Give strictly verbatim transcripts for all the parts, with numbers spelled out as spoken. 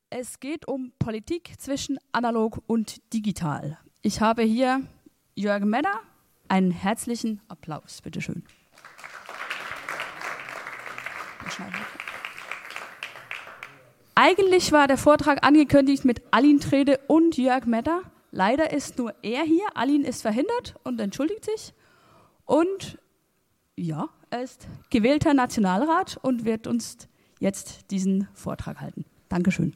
Es geht um Politik zwischen analog und digital. Ich habe hier Jörg Medder. Einen herzlichen Applaus, bitteschön. Eigentlich war der Vortrag angekündigt mit Alin Trede und Jörg Medder. Leider ist nur er hier. Alin ist verhindert und entschuldigt sich. Und ja, er ist gewählter Nationalrat und wird uns jetzt diesen Vortrag halten. Dankeschön.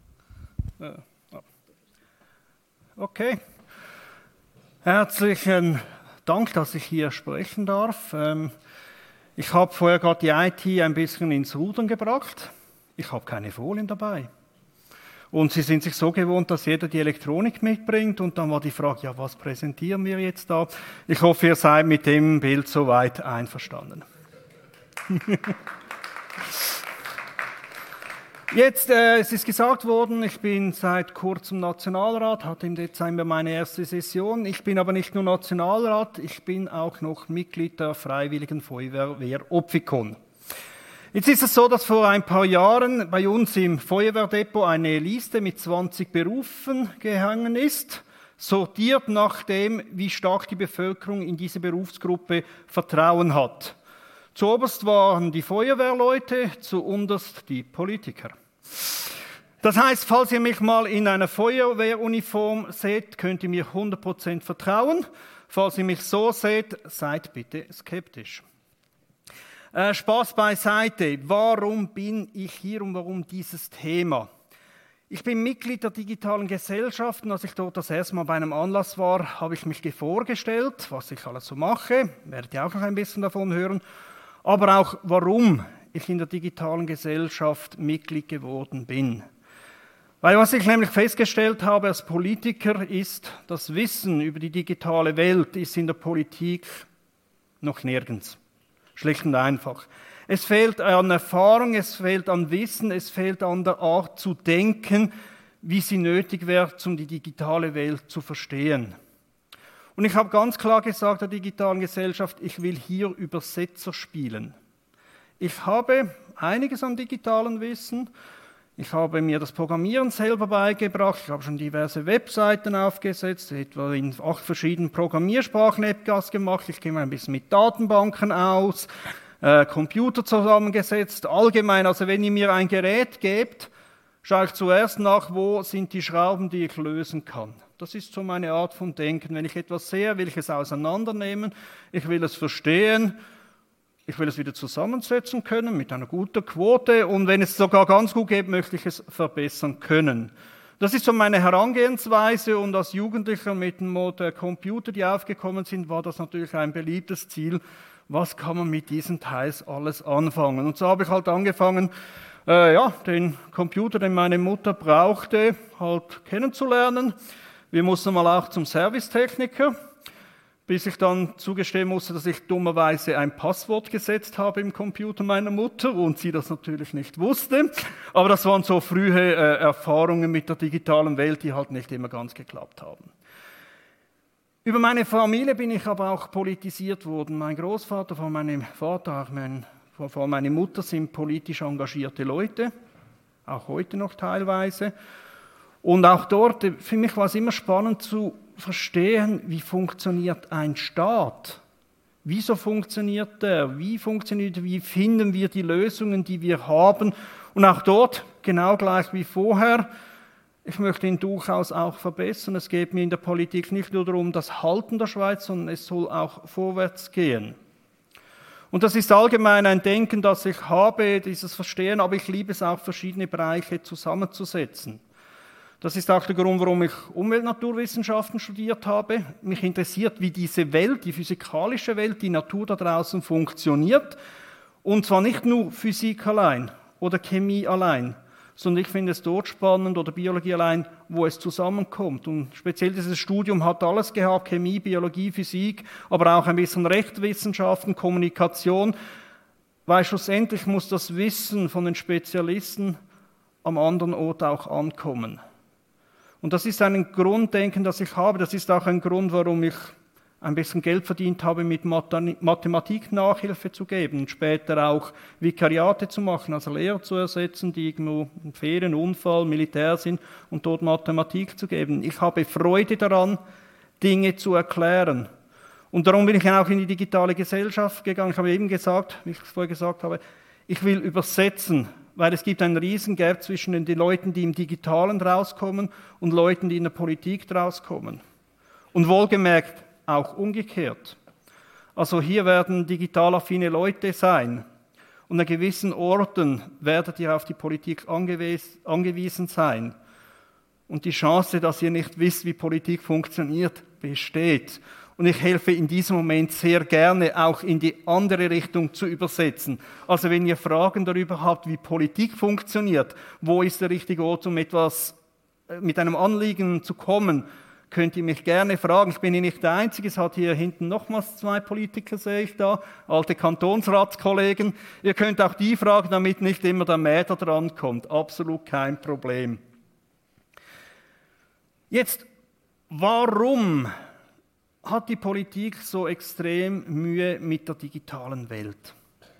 Okay. Herzlichen Dank, dass ich hier sprechen darf. Ich habe vorher gerade die I T ein bisschen ins Rudern gebracht. Ich habe keine Folien dabei. Und sie sind sich so gewohnt, dass jeder die Elektronik mitbringt. Und dann war die Frage, ja, was präsentieren wir jetzt da? Ich hoffe, ihr seid mit dem Bild soweit einverstanden. Jetzt, äh, es ist gesagt worden, ich bin seit kurzem Nationalrat, hatte im Dezember meine erste Session. Ich bin aber nicht nur Nationalrat, ich bin auch noch Mitglied der Freiwilligen Feuerwehr Opfikon. Jetzt ist es so, dass vor ein paar Jahren bei uns im Feuerwehrdepot eine Liste mit zwanzig Berufen gehangen ist, sortiert nach dem, wie stark die Bevölkerung in diese Berufsgruppe Vertrauen hat. Zuoberst waren die Feuerwehrleute, zuunterst die Politiker. Das heißt, falls ihr mich mal in einer Feuerwehruniform seht, könnt ihr mir hundert Prozent vertrauen. Falls ihr mich so seht, seid bitte skeptisch. Äh, Spaß beiseite. Warum bin ich hier und warum dieses Thema? Ich bin Mitglied der digitalen Gesellschaft und als ich dort das erste Mal bei einem Anlass war, habe ich mich vorgestellt, was ich alles so mache. Werdet ihr auch noch ein bisschen davon hören. Aber auch, warum ich in der digitalen Gesellschaft Mitglied geworden bin. Weil was ich nämlich festgestellt habe als Politiker ist, das Wissen über die digitale Welt ist in der Politik noch nirgends. Schlicht und einfach. Es fehlt an Erfahrung, es fehlt an Wissen, es fehlt an der Art zu denken, wie sie nötig wäre, um die digitale Welt zu verstehen. Und ich habe ganz klar gesagt der digitalen Gesellschaft, ich will hier Übersetzer spielen. Ich habe einiges an digitalem Wissen. Ich habe mir das Programmieren selber beigebracht. Ich habe schon diverse Webseiten aufgesetzt, etwa in acht verschiedenen Programmiersprachen etwas gemacht. Ich kenne mich ein bisschen mit Datenbanken aus, äh, Computer zusammengesetzt. Allgemein, also wenn ihr mir ein Gerät gebt, schaue ich zuerst nach, wo sind die Schrauben, die ich lösen kann. Das ist so meine Art von Denken. Wenn ich etwas sehe, will ich es auseinandernehmen. Ich will es verstehen. Ich will es wieder zusammensetzen können mit einer guten Quote und wenn es sogar ganz gut geht, möchte ich es verbessern können. Das ist so meine Herangehensweise und als Jugendlicher mit dem Motor Computer, die aufgekommen sind, war das natürlich ein beliebtes Ziel. Was kann man mit diesen Teils alles anfangen? Und so habe ich halt angefangen, äh, ja, den Computer, den meine Mutter brauchte, halt kennenzulernen. Wir mussten mal auch zum Servicetechniker, bis ich dann zugestehen musste, dass ich dummerweise ein Passwort gesetzt habe im Computer meiner Mutter und sie das natürlich nicht wusste. Aber das waren so frühe äh, Erfahrungen mit der digitalen Welt, die halt nicht immer ganz geklappt haben. Über meine Familie bin ich aber auch politisiert worden. Mein Großvater, von meinem Vater, auch mein, von meiner Mutter sind politisch engagierte Leute, auch heute noch teilweise. Und auch dort, für mich war es immer spannend zu verstehen, wie funktioniert ein Staat? Wieso funktioniert der? Wie funktioniert, wie finden wir die Lösungen, die wir haben? Und auch dort, genau gleich wie vorher, ich möchte ihn durchaus auch verbessern. Es geht mir in der Politik nicht nur darum, das Halten der Schweiz, sondern es soll auch vorwärts gehen. Und das ist allgemein ein Denken, das ich habe, dieses Verstehen, aber ich liebe es auch, verschiedene Bereiche zusammenzusetzen. Das ist auch der Grund, warum ich Umwelt-Naturwissenschaften studiert habe. Mich interessiert, wie diese Welt, die physikalische Welt, die Natur da draußen funktioniert. Und zwar nicht nur Physik allein oder Chemie allein, sondern ich finde es dort spannend oder Biologie allein, wo es zusammenkommt. Und speziell dieses Studium hat alles gehabt, Chemie, Biologie, Physik, aber auch ein bisschen Rechtswissenschaften, Kommunikation, weil schlussendlich muss das Wissen von den Spezialisten am anderen Ort auch ankommen. Und das ist ein Grunddenken, das ich habe. Das ist auch ein Grund, warum ich ein bisschen Geld verdient habe, mit Mathematik Nachhilfe zu geben und später auch Vikariate zu machen, also Lehrer zu ersetzen, die irgendwo in Ferien, Unfall, Militär sind und dort Mathematik zu geben. Ich habe Freude daran, Dinge zu erklären. Und darum bin ich auch in die digitale Gesellschaft gegangen. Ich habe eben gesagt, wie ich es vorher gesagt habe, ich will übersetzen, weil es gibt einen riesen Gap zwischen den Leuten, die im Digitalen rauskommen und Leuten, die in der Politik rauskommen. Und wohlgemerkt, auch umgekehrt. Also hier werden digital affine Leute sein und an gewissen Orten werdet ihr auf die Politik angewies- angewiesen sein. Und die Chance, dass ihr nicht wisst, wie Politik funktioniert, besteht. Und ich helfe in diesem Moment sehr gerne, auch in die andere Richtung zu übersetzen. Also wenn ihr Fragen darüber habt, wie Politik funktioniert, wo ist der richtige Ort, um etwas mit einem Anliegen zu kommen, könnt ihr mich gerne fragen. Ich bin hier nicht der Einzige, es hat hier hinten nochmals zwei Politiker, sehe ich da, alte Kantonsratskollegen. Ihr könnt auch die fragen, damit nicht immer der Mäder drankommt. Absolut kein Problem. Jetzt, warum hat die Politik so extrem Mühe mit der digitalen Welt?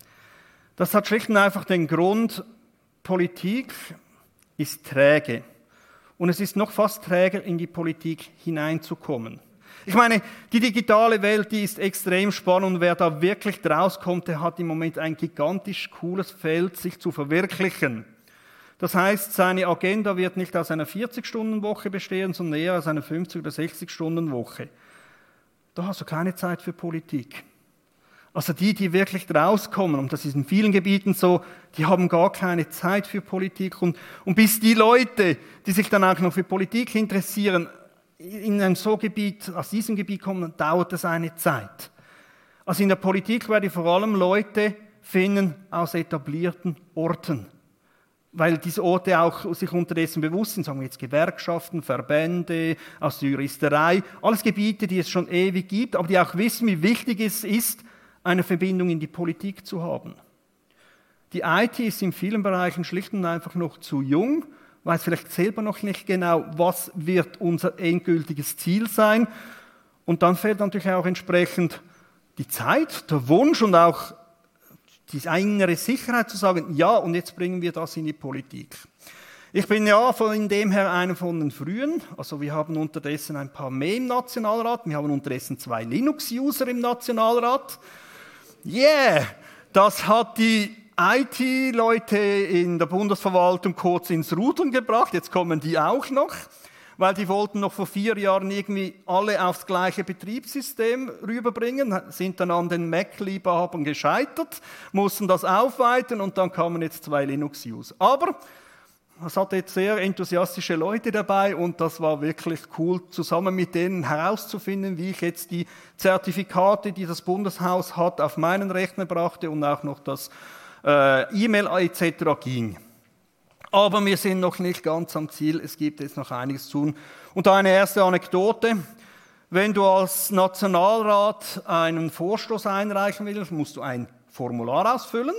Das hat schlicht und einfach den Grund, Politik ist träge. Und es ist noch fast träger, in die Politik hineinzukommen. Ich meine, die digitale Welt, die ist extrem spannend und wer da wirklich rauskommt, der hat im Moment ein gigantisch cooles Feld, sich zu verwirklichen. Das heißt, seine Agenda wird nicht aus einer vierzig-Stunden-Woche bestehen, sondern eher aus einer fünfzig- oder sechzig-Stunden-Woche. Da hast du keine Zeit für Politik. Also die, die wirklich rauskommen, und das ist in vielen Gebieten so, die haben gar keine Zeit für Politik. Und, und bis die Leute, die sich dann auch noch für Politik interessieren, in ein so Gebiet, aus diesem Gebiet kommen, dauert es eine Zeit. Also in der Politik werde ich vor allem Leute finden aus etablierten Orten. Weil diese Orte auch sich unterdessen bewusst sind, sagen wir jetzt Gewerkschaften, Verbände, aus der Juristerei, alles Gebiete, die es schon ewig gibt, aber die auch wissen, wie wichtig es ist, eine Verbindung in die Politik zu haben. Die I T ist in vielen Bereichen schlicht und einfach noch zu jung, weiß vielleicht selber noch nicht genau, was wird unser endgültiges Ziel sein. Und dann fehlt natürlich auch entsprechend die Zeit, der Wunsch und auch die innere Sicherheit zu sagen, ja, und jetzt bringen wir das in die Politik. Ich bin ja von dem her einer von den Frühen, also wir haben unterdessen ein paar mehr im Nationalrat, wir haben unterdessen zwei Linux-User im Nationalrat. Yeah, das hat die I T-Leute in der Bundesverwaltung kurz ins Rudern gebracht, jetzt kommen die auch noch, weil die wollten noch vor vier Jahren irgendwie alle aufs gleiche Betriebssystem rüberbringen, sind dann an den Mac-Liebhabern gescheitert, mussten das aufweiten und dann kamen jetzt zwei Linux-User. Aber es hatte jetzt sehr enthusiastische Leute dabei und das war wirklich cool, zusammen mit denen herauszufinden, wie ich jetzt die Zertifikate, die das Bundeshaus hat, auf meinen Rechner brachte und auch noch das äh, E-Mail et cetera ging. Aber wir sind noch nicht ganz am Ziel, es gibt jetzt noch einiges zu tun. Und eine erste Anekdote. Wenn du als Nationalrat einen Vorstoß einreichen willst, musst du ein Formular ausfüllen,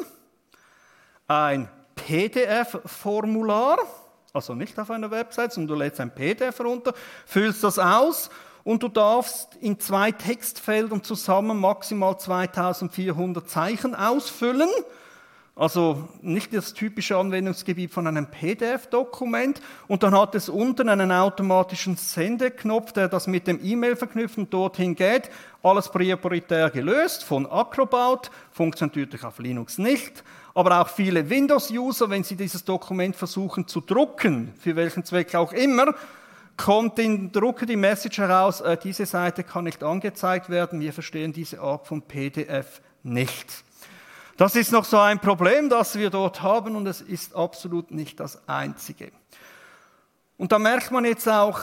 ein P D F-Formular, also nicht auf einer Website, sondern du lädst ein P D F runter, füllst das aus und du darfst in zwei Textfeldern zusammen maximal zweitausendvierhundert Zeichen ausfüllen. Also nicht das typische Anwendungsgebiet von einem P D F-Dokument. Und dann hat es unten einen automatischen Sendeknopf, der das mit dem E-Mail verknüpft und dorthin geht. Alles prioritär gelöst von Acrobat, funktioniert natürlich auf Linux nicht. Aber auch viele Windows-User, wenn sie dieses Dokument versuchen zu drucken, für welchen Zweck auch immer, kommt in Drucker die Message heraus, äh, diese Seite kann nicht angezeigt werden, wir verstehen diese Art von P D F nicht. Das ist noch so ein Problem, das wir dort haben und es ist absolut nicht das einzige. Und da merkt man jetzt auch,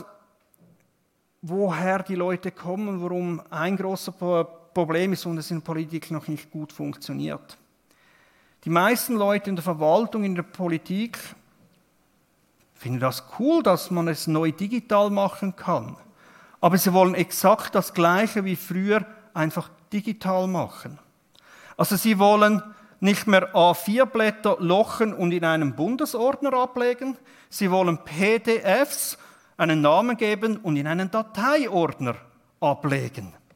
woher die Leute kommen, warum ein großes Problem ist und es in der Politik noch nicht gut funktioniert. Die meisten Leute in der Verwaltung, in der Politik finden das cool, dass man es neu digital machen kann. Aber sie wollen exakt das Gleiche wie früher einfach digital machen. Also sie wollen nicht mehr A vier Blätter lochen und in einem Bundesordner ablegen. Sie wollen P D Fs einen Namen geben und in einen Dateiordner ablegen.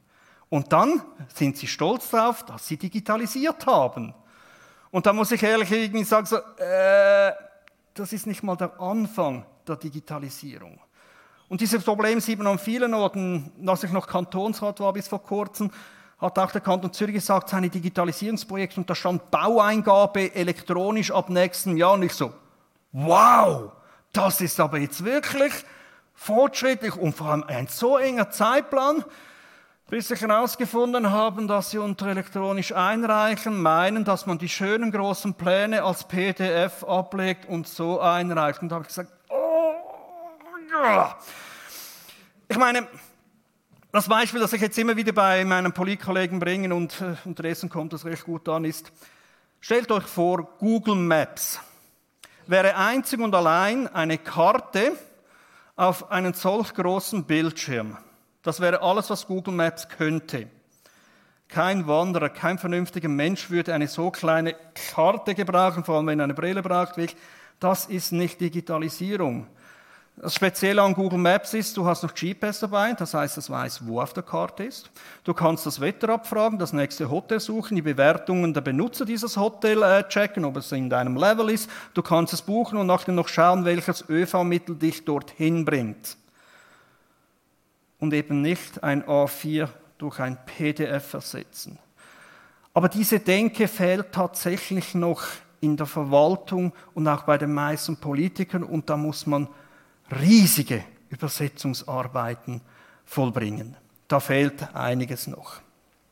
Und dann sind sie stolz darauf, dass sie digitalisiert haben. Und da muss ich ehrlich irgendwie sagen, so, äh, das ist nicht mal der Anfang der Digitalisierung. Und dieses Problem sieht man an vielen Orten. Als ich noch Kantonsrat war bis vor kurzem, hat auch der Kanton Zürich gesagt, seine Digitalisierungsprojekte, und da stand Baueingabe elektronisch ab nächstem Jahr. Und ich so, wow, das ist aber jetzt wirklich fortschrittlich und vor allem ein so enger Zeitplan, bis sie herausgefunden haben, dass sie unter elektronisch einreichen meinen, dass man die schönen großen Pläne als P D F ablegt und so einreicht. Und da habe ich gesagt, oh, ja. Ich meine, das Beispiel, das ich jetzt immer wieder bei meinen Politkollegen bringe, und äh, unterdessen kommt das recht gut an, ist, stellt euch vor, Google Maps wäre einzig und allein eine Karte auf einen solch großen Bildschirm. Das wäre alles, was Google Maps könnte. Kein Wanderer, kein vernünftiger Mensch würde eine so kleine Karte gebrauchen, vor allem wenn er eine Brille braucht. Das ist nicht Digitalisierung. Das Spezielle an Google Maps ist, du hast noch G P S dabei, das heißt, es weiß, wo auf der Karte ist. Du kannst das Wetter abfragen, das nächste Hotel suchen, die Bewertungen der Benutzer dieses Hotels äh, checken, ob es in deinem Level ist. Du kannst es buchen und nachher noch schauen, welches Ö V-Mittel dich dorthin bringt. Und eben nicht ein A vier durch ein P D F ersetzen. Aber diese Denke fehlt tatsächlich noch in der Verwaltung und auch bei den meisten Politikern, und da muss man riesige Übersetzungsarbeiten vollbringen. Da fehlt einiges noch.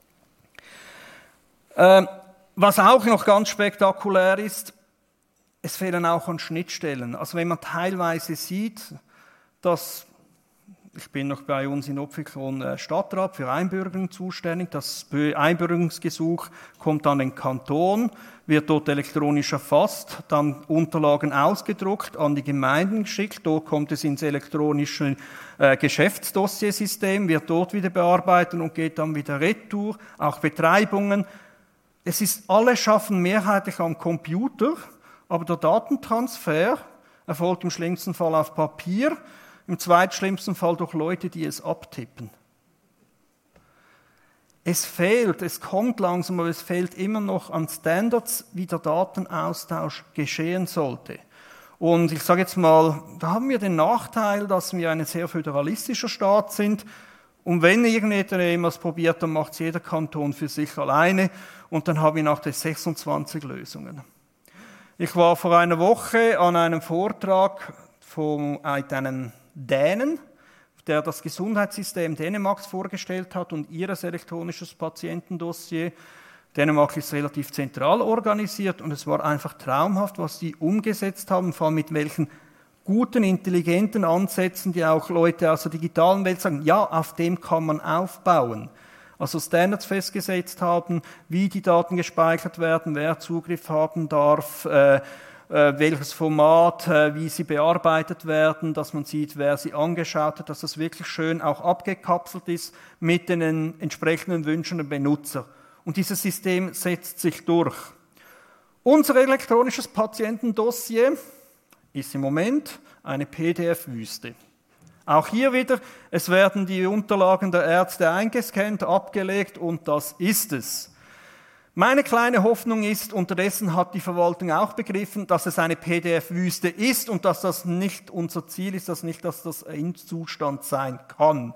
Ähm, was auch noch ganz spektakulär ist, es fehlen auch an Schnittstellen. Also wenn man teilweise sieht, dass, ich bin noch bei uns in Opfikon Stadtrat für Einbürgerung zuständig, das Einbürgerungsgesuch kommt an den Kanton, wird dort elektronisch erfasst, dann Unterlagen ausgedruckt, an die Gemeinden geschickt, dort kommt es ins elektronische äh, Geschäftsdossiersystem, wird dort wieder bearbeitet und geht dann wieder retour, auch Betreibungen. Es ist, alle schaffen mehrheitlich am Computer, aber der Datentransfer erfolgt im schlimmsten Fall auf Papier, im zweitschlimmsten Fall durch Leute, die es abtippen. Es fehlt, es kommt langsam, aber es fehlt immer noch an Standards, wie der Datenaustausch geschehen sollte. Und ich sage jetzt mal, da haben wir den Nachteil, dass wir ein sehr föderalistischer Staat sind. Und wenn irgendjemand probiert, dann macht es jeder Kanton für sich alleine. Und dann haben wir nachher sechsundzwanzig Lösungen. Ich war vor einer Woche an einem Vortrag von einem Dänen, der das Gesundheitssystem Dänemarks vorgestellt hat und ihres elektronisches Patientendossier. Dänemark ist relativ zentral organisiert und es war einfach traumhaft, was die umgesetzt haben, vor allem mit welchen guten, intelligenten Ansätzen, die auch Leute aus der digitalen Welt sagen, ja, auf dem kann man aufbauen. Also Standards festgesetzt haben, wie die Daten gespeichert werden, wer Zugriff haben darf, äh, welches Format, wie sie bearbeitet werden, dass man sieht, wer sie angeschaut hat, dass das wirklich schön auch abgekapselt ist mit den entsprechenden Wünschen der Benutzer. Und dieses System setzt sich durch. Unser elektronisches Patientendossier ist im Moment eine P D F-Wüste. Auch hier wieder, es werden die Unterlagen der Ärzte eingescannt, abgelegt und das ist es. Meine kleine Hoffnung ist, unterdessen hat die Verwaltung auch begriffen, dass es eine P D F-Wüste ist und dass das nicht unser Ziel ist, dass nicht, dass das ein Zustand sein kann.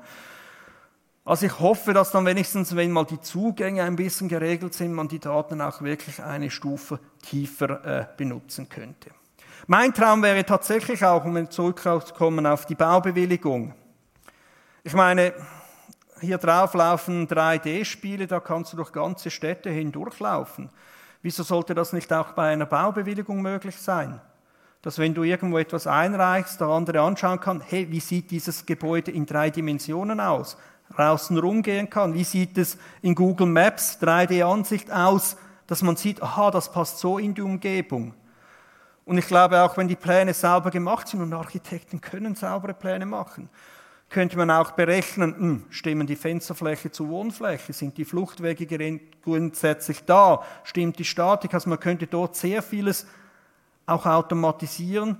Also ich hoffe, dass dann wenigstens, wenn mal die Zugänge ein bisschen geregelt sind, man die Daten auch wirklich eine Stufe tiefer äh, benutzen könnte. Mein Traum wäre tatsächlich auch, um zurückzukommen auf die Baubewilligung. Ich meine, hier drauf laufen drei D Spiele, da kannst du durch ganze Städte hindurchlaufen. Wieso sollte das nicht auch bei einer Baubewilligung möglich sein? Dass wenn du irgendwo etwas einreichst, der andere anschauen kann, hey, wie sieht dieses Gebäude in drei Dimensionen aus? Draußen rumgehen kann, wie sieht es in Google Maps drei D Ansicht aus, dass man sieht, aha, das passt so in die Umgebung. Und ich glaube auch, wenn die Pläne sauber gemacht sind, und Architekten können saubere Pläne machen, könnte man auch berechnen, mh, stimmen die Fensterfläche zur Wohnfläche, sind die Fluchtwege grundsätzlich da, stimmt die Statik, also man könnte dort sehr vieles auch automatisieren,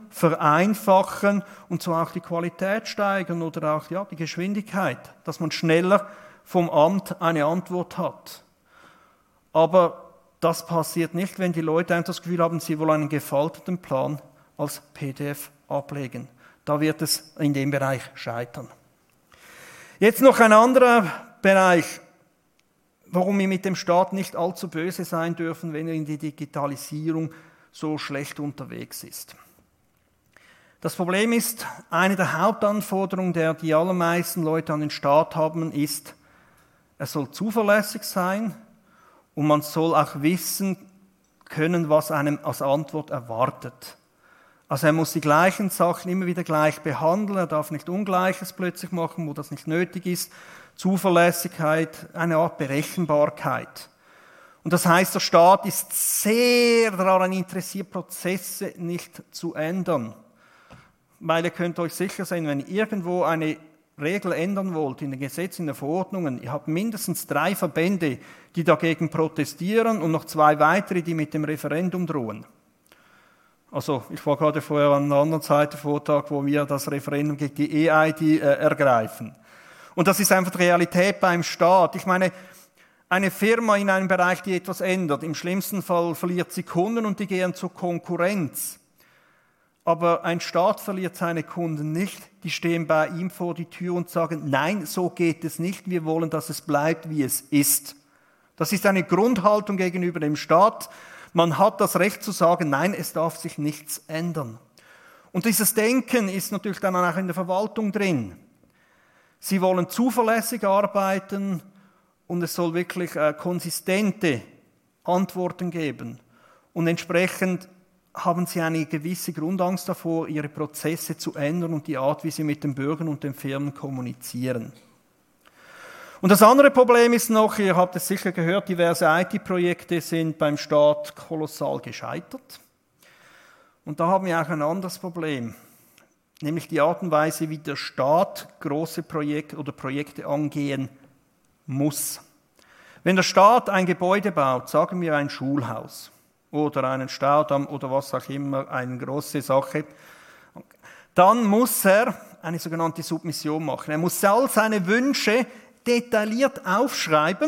vereinfachen und so auch die Qualität steigern oder auch ja, die Geschwindigkeit, dass man schneller vom Amt eine Antwort hat. Aber das passiert nicht, wenn die Leute einfach das Gefühl haben, sie wollen einen gefalteten Plan als P D F ablegen. Da wird es in dem Bereich scheitern. Jetzt noch ein anderer Bereich, warum wir mit dem Staat nicht allzu böse sein dürfen, wenn er in die Digitalisierung so schlecht unterwegs ist. Das Problem ist, eine der Hauptanforderungen, der die allermeisten Leute an den Staat haben, ist, er soll zuverlässig sein und man soll auch wissen können, was einem als Antwort erwartet. Also er muss die gleichen Sachen immer wieder gleich behandeln, er darf nicht Ungleiches plötzlich machen, wo das nicht nötig ist. Zuverlässigkeit, eine Art Berechenbarkeit. Und das heißt, der Staat ist sehr daran interessiert, Prozesse nicht zu ändern. Weil ihr könnt euch sicher sein, wenn ihr irgendwo eine Regel ändern wollt, in den Gesetzen, in den Verordnungen, ihr habt mindestens drei Verbände, die dagegen protestieren und noch zwei weitere, die mit dem Referendum drohen. Also ich war gerade vorher an einer anderen Seite Vortrag, wo wir das Referendum gegen die E I D äh, ergreifen. Und das ist einfach die Realität beim Staat. Ich meine, eine Firma in einem Bereich, die etwas ändert, im schlimmsten Fall verliert sie Kunden und die gehen zur Konkurrenz. Aber ein Staat verliert seine Kunden nicht. Die stehen bei ihm vor die Tür und sagen, nein, so geht es nicht. Wir wollen, dass es bleibt, wie es ist. Das ist eine Grundhaltung gegenüber dem Staat. Man hat das Recht zu sagen, nein, es darf sich nichts ändern. Und dieses Denken ist natürlich dann auch in der Verwaltung drin. Sie wollen zuverlässig arbeiten und es soll wirklich äh, konsistente Antworten geben. Und entsprechend haben sie eine gewisse Grundangst davor, ihre Prozesse zu ändern und die Art, wie sie mit den Bürgern und den Firmen kommunizieren. Und das andere Problem ist noch, ihr habt es sicher gehört, diverse I T-Projekte sind beim Staat kolossal gescheitert. Und da haben wir auch ein anderes Problem, nämlich die Art und Weise, wie der Staat große Projekte oder Projekte angehen muss. Wenn der Staat ein Gebäude baut, sagen wir ein Schulhaus oder einen Staudamm oder was auch immer, eine große Sache, dann muss er eine sogenannte Submission machen. Er muss all seine Wünsche detailliert aufschreiben,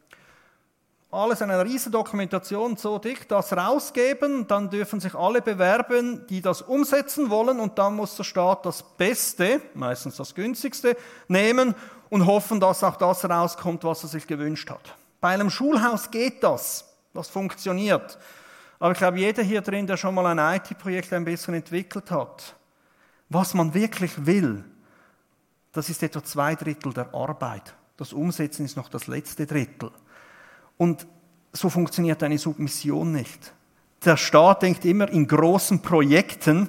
alles in einer riesen Dokumentation so dick, das rausgeben, dann dürfen sich alle bewerben, die das umsetzen wollen und dann muss der Staat das Beste, meistens das Günstigste, nehmen und hoffen, dass auch das rauskommt, was er sich gewünscht hat. Bei einem Schulhaus geht das, das funktioniert. Aber ich glaube, jeder hier drin, der schon mal ein I T-Projekt ein bisschen entwickelt hat, was man wirklich will, das ist etwa zwei Drittel der Arbeit. Das Umsetzen ist noch das letzte Drittel. Und so funktioniert eine Submission nicht. Der Staat denkt immer in großen Projekten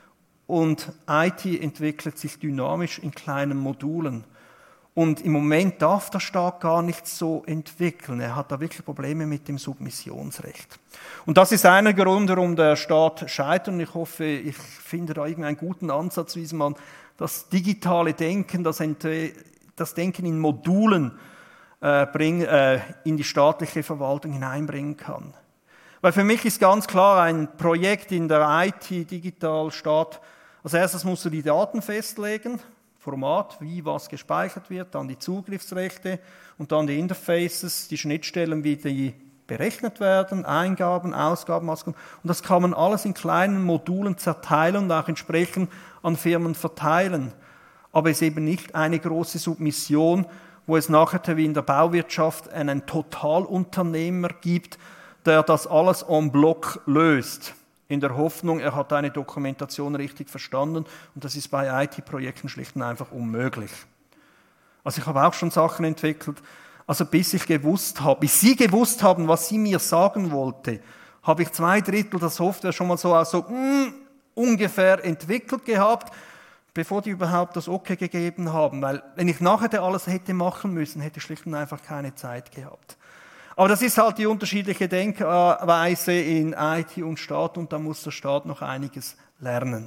und I T entwickelt sich dynamisch in kleinen Modulen. Und im Moment darf der Staat gar nicht so entwickeln. Er hat da wirklich Probleme mit dem Submissionsrecht. Und das ist einer Grund, warum der Staat scheitert. Und ich hoffe, ich finde da irgendeinen guten Ansatz, wie man das digitale Denken, das, das Denken in Modulen äh, bring, äh, in die staatliche Verwaltung hineinbringen kann. Weil für mich ist ganz klar, ein Projekt in der I T, Digital, Staat, als erstes musst du die Daten festlegen, Format, wie was gespeichert wird, dann die Zugriffsrechte und dann die Interfaces, die Schnittstellen, wie die berechnet werden, Eingaben, Ausgaben, Ausgaben. Und das kann man alles in kleinen Modulen zerteilen und auch entsprechend an Firmen verteilen. Aber es ist eben nicht eine große Submission, wo es nachher wie in der Bauwirtschaft einen Totalunternehmer gibt, der das alles en bloc löst. In der Hoffnung, er hat eine Dokumentation richtig verstanden. Und das ist bei I T-Projekten schlicht und einfach unmöglich. Also ich habe auch schon Sachen entwickelt. Also bis ich gewusst habe, bis Sie gewusst haben, was Sie mir sagen wollte, habe ich zwei Drittel der Software schon mal so, also, mm, ungefähr entwickelt gehabt, bevor die überhaupt das Okay gegeben haben. Weil wenn ich nachher alles hätte machen müssen, hätte ich schlicht und einfach keine Zeit gehabt. Aber das ist halt die unterschiedliche Denkweise in I T und Staat und da muss der Staat noch einiges lernen.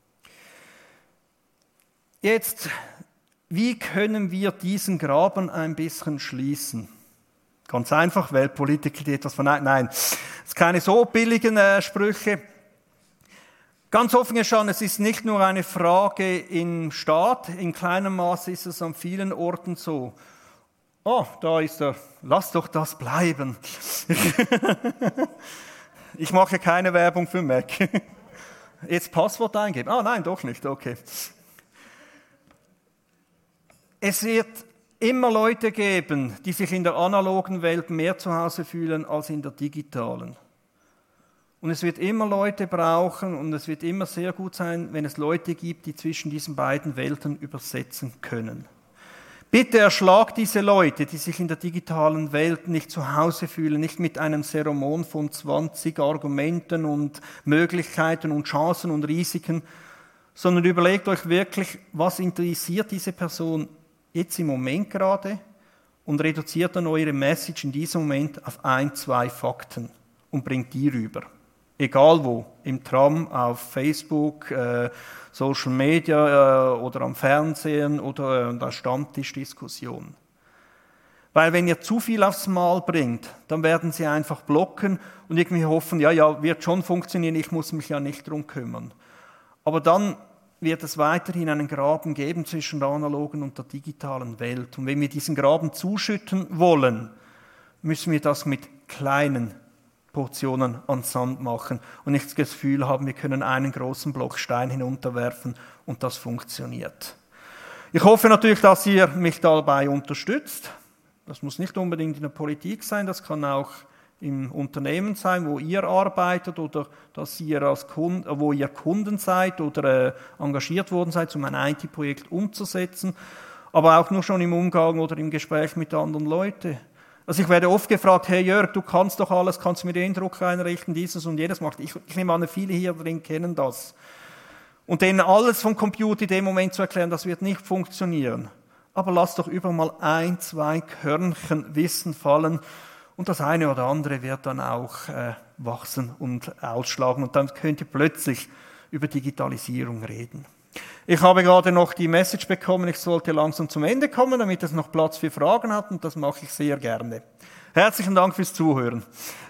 Jetzt, wie können wir diesen Graben ein bisschen schließen? Ganz einfach, Weltpolitiker, die etwas von nein, das sind keine so billigen äh, Sprüche. Ganz offen gestanden, es ist nicht nur eine Frage im Staat, in kleinem Maße ist es an vielen Orten so. Oh, da ist er. Lass doch das bleiben. Ich mache keine Werbung für Mac. Jetzt Passwort eingeben. Ah, nein, doch nicht. Okay. Es wird immer Leute geben, die sich in der analogen Welt mehr zu Hause fühlen als in der digitalen. Und es wird immer Leute brauchen und es wird immer sehr gut sein, wenn es Leute gibt, die zwischen diesen beiden Welten übersetzen können. Bitte erschlagt diese Leute, die sich in der digitalen Welt nicht zu Hause fühlen, nicht mit einem Sermon von zwanzig Argumenten und Möglichkeiten und Chancen und Risiken, sondern überlegt euch wirklich, was interessiert diese Person jetzt im Moment gerade und reduziert dann eure Message in diesem Moment auf ein, zwei Fakten und bringt die rüber. Egal wo, im Tram, auf Facebook, äh, Social Media äh, oder am Fernsehen oder äh, an der Stammtischdiskussion. Weil wenn ihr zu viel aufs Mal bringt, dann werden sie einfach blocken und irgendwie hoffen, ja, ja, wird schon funktionieren, ich muss mich ja nicht drum kümmern. Aber dann wird es weiterhin einen Graben geben zwischen der analogen und der digitalen Welt. Und wenn wir diesen Graben zuschütten wollen, müssen wir das mit kleinen Portionen an Sand machen und nicht das Gefühl haben, wir können einen großen Block Stein hinunterwerfen und das funktioniert. Ich hoffe natürlich, dass ihr mich dabei unterstützt. Das muss nicht unbedingt in der Politik sein, das kann auch im Unternehmen sein, wo ihr arbeitet oder dass ihr als Kunden, wo ihr Kunden seid oder äh, engagiert worden seid, um ein I T-Projekt umzusetzen, aber auch nur schon im Umgang oder im Gespräch mit anderen Leuten. Also ich werde oft gefragt, hey Jörg, du kannst doch alles, kannst du mir den Druck einrichten, dieses und jedes macht. Ich, ich nehme an, viele hier drin kennen das. Und denen alles vom Computer in dem Moment zu erklären, das wird nicht funktionieren. Aber lass doch über mal ein, zwei Körnchen Wissen fallen und das eine oder andere wird dann auch äh, wachsen und ausschlagen und dann könnt ihr plötzlich über Digitalisierung reden. Ich habe gerade noch die Message bekommen, ich sollte langsam zum Ende kommen, damit es noch Platz für Fragen hat und das mache ich sehr gerne. Herzlichen Dank fürs Zuhören.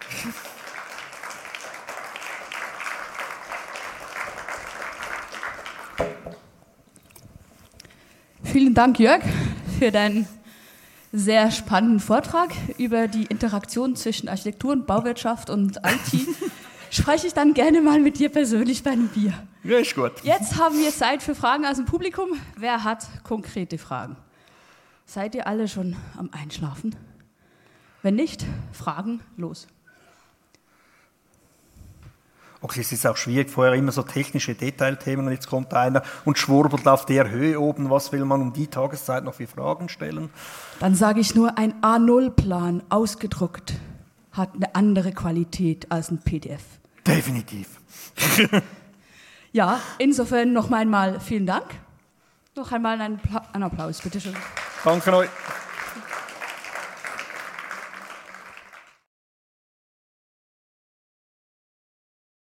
Vielen Dank, Jörg, für deinen sehr spannenden Vortrag über die Interaktion zwischen Architektur und Bauwirtschaft und I T. Spreche ich dann gerne mal mit dir persönlich bei einem Bier. Ja, ist gut. Jetzt haben wir Zeit für Fragen aus dem Publikum. Wer hat konkrete Fragen? Seid ihr alle schon am Einschlafen? Wenn nicht, Fragen los. Okay, es ist auch schwierig, vorher immer so technische Detailthemen und jetzt kommt einer und schwurbelt auf der Höhe oben, was will man um die Tageszeit noch für Fragen stellen? Dann sage ich nur, ein A null Plan ausgedruckt hat eine andere Qualität als ein P D F. Definitiv. Ja, insofern noch einmal vielen Dank. Noch einmal einen, Pla- einen Applaus, bitteschön. Danke euch.